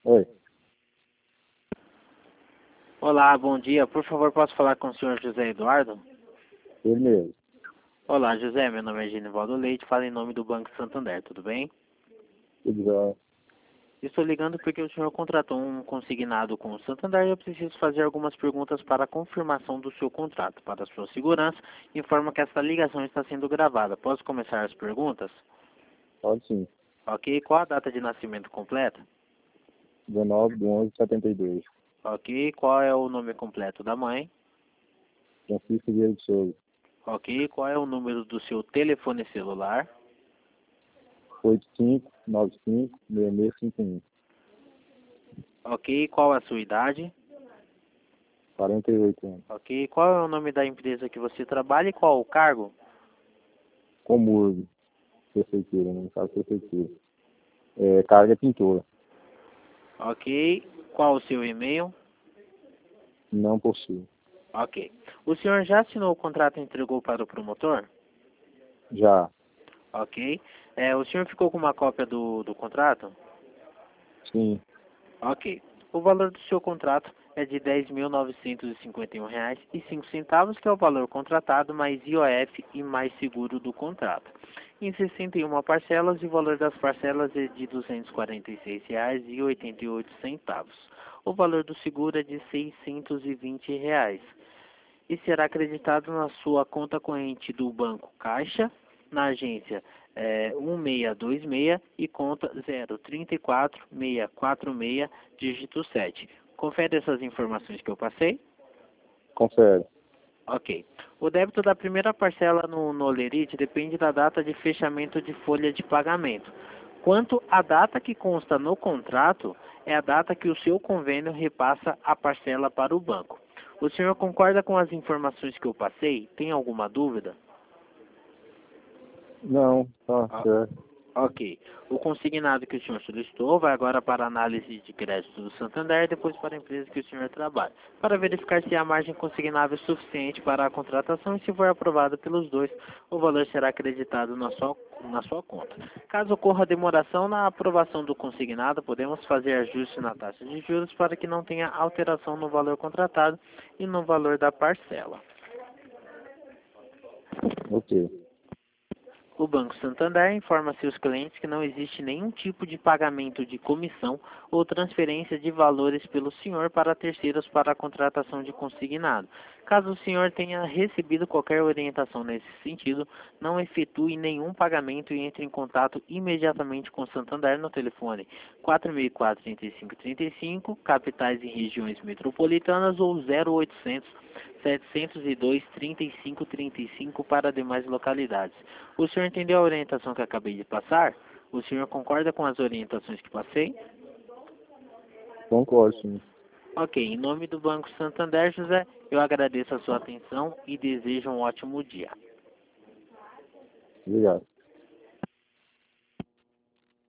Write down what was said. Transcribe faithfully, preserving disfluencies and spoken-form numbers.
Oi, Olá, bom dia. Por favor, posso falar com o senhor José Eduardo? ele mesmo. Olá, José. Meu nome é Genivaldo Leite. Falo em nome do Banco Santander. Tudo bem? Tudo bem? Estou ligando porque o senhor contratou um consignado com o Santander e eu preciso fazer algumas perguntas para a confirmação do seu contrato. Para a sua segurança, informo que essa ligação está sendo gravada. Posso começar as perguntas? Pode sim. Ok. Qual a data de nascimento completa? dezenove de onze de setenta e dois. Ok. Qual é o nome completo da mãe? Francisco Vieira de Souza. Ok. Qual é o número do seu telefone celular? oito cinco nove cinco seis seis cinco um. Ok. Qual a sua idade? quarenta e oito anos. Ok. Qual é o nome da empresa que você trabalha e qual o cargo? Comurgo. Prefeitura, não sabe prefeitura. É, carga pintora. Ok. Qual o seu e-mail? Não possui. Ok. O senhor já assinou o contrato e entregou para o promotor? Já. Ok. É, o senhor ficou com uma cópia do, do contrato? Sim. Ok. O valor do seu contrato é de dez mil novecentos e cinquenta e um reais e cinco centavos, que é o valor contratado mais I O F e mais seguro do contrato. Em sessenta e uma parcelas, e o valor das parcelas é de duzentos e quarenta e seis reais e oitenta e oito centavos. O valor do seguro é de seiscentos e vinte reais e será acreditado na sua conta corrente do Banco Caixa, na agência é, um seis dois seis e conta zero três quatro seis quatro seis, dígito sete. Confere essas informações que eu passei? Confere. Ok. O débito da primeira parcela no, no Olerite depende da data de fechamento de folha de pagamento. Quanto à data que consta no contrato, é a data que o seu convênio repassa a parcela para o banco. O senhor concorda com as informações que eu passei? Tem alguma dúvida? Não, tá Ah, certo. ok. O consignado que o senhor solicitou vai agora para a análise de crédito do Santander e depois para a empresa que o senhor trabalha, para verificar se a margem consignável é suficiente para a contratação e, se for aprovada pelos dois, o valor será acreditado na sua, na sua conta. Caso ocorra demoração na aprovação do consignado, podemos fazer ajuste na taxa de juros para que não tenha alteração no valor contratado e no valor da parcela. Ok. O Banco Santander informa seus clientes que não existe nenhum tipo de pagamento de comissão ou transferência de valores pelo senhor para terceiros para a contratação de consignado. Caso o senhor tenha recebido qualquer orientação nesse sentido, não efetue nenhum pagamento e entre em contato imediatamente com o Santander no telefone quatro seis quatro, três cinco três cinco, capitais e regiões metropolitanas, ou zero oitocentos, setecentos e dois, trinta e cinco trinta e cinco para demais localidades. O senhor entendeu a orientação que acabei de passar? O senhor concorda com as orientações que passei? Concordo, sim. Ok, em nome do Banco Santander, José, eu agradeço a sua atenção e desejo um ótimo dia. Obrigado.